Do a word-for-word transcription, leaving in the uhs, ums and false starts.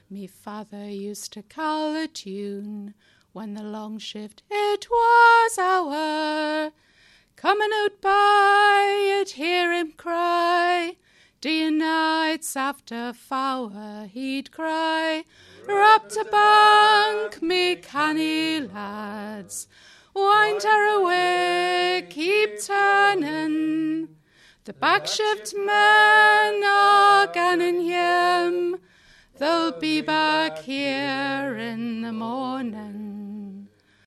Me father used to call a tune when the long shift it was ower. Coming out by it, hear him cry. Day and nights after four he'd cry, "Up to bunk, me canny lads, wind her away, keep turning. The back shift men are ganning him, they'll be back here in the morning."